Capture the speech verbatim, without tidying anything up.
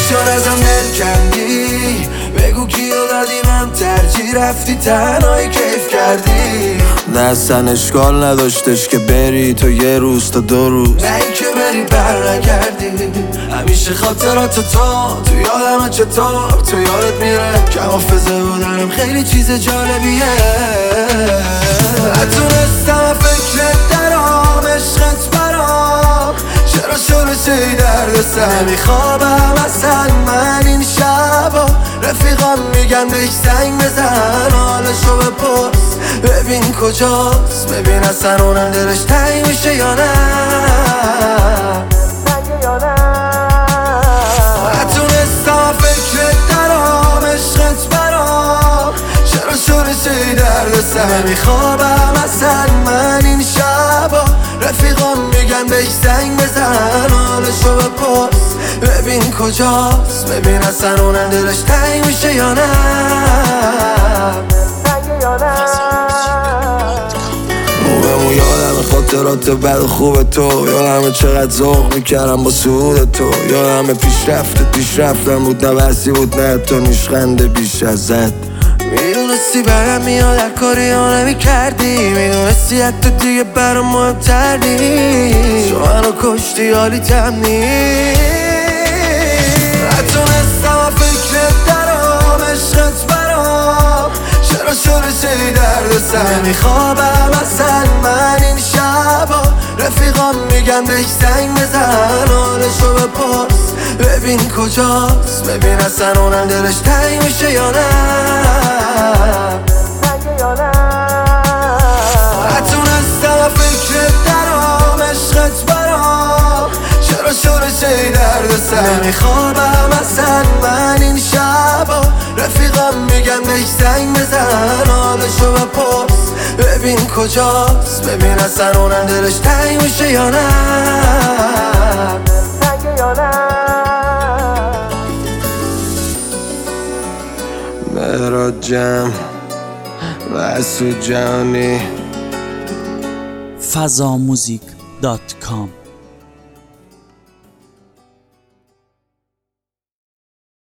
چون ازم دل کندی بگو کیو دادی من ترجیح رفتی تنهایی کیف کردی. نه اصلا اشکال نداشتش که بری تو یه روز تا دو روز، نه این که بری بر نگردی. همیشه خاطرات تو تو یادمه چطور تو یادت میره که حافظه بودنم خیلی چیز جالبیه. نتونستم فکرت درام عشقت برام چرا شروع شدی درد سر. نمیخوابم اصلا من این شبا رفیقام میگن بهش زنگ بزن حالشو بپرس ببین کجاست، ببین اصلا اونم دلش تنگ میشه یا نه. نتونستم فکرت درام عشقت برام چرا شروع شدی درد سر. نمیخوابم اصلا من این شبا رفیقام میگن بهش زنگ بزن حالشو بپرس ببین کجاست، ببین اصلا اونم دلش تنگ میشه یا نه. موممو یادم خاطرات بد خوب تو، یادم چقدر ذوق میکردم با سعود تو، یادم پیشرفت پیشرفتم بود نه بسی بود نه تو نیشخنده بیش ازت. میدونستی برم میاد هر کاری ها نمی کردی، میدونستی حتی دیگه برام مهمتر نیست. تو منو کشتی حالی تم نیست. نتونستم فکرت درام عشقت برام چرا شروع شدی درد سر. نمیخوابم اصلا من این شبا رفیقام میگن بهش زنگ بزن حالشو بپرس ببین کجاست، ببین اصلا اونم دلش تنگ میشه یا نه. نتونستم فکرت درام عشقت برام چرا شروع شدی درد سر. نمیخوابم اصلا من این شبا رفیقام میگن بهش زنگ بزن حالشو بپرس ببین کجاست، ببین اصلا اونم دلش تنگ میشه یا نه. مهراد جم واسو جانی فضاموزیک دات کام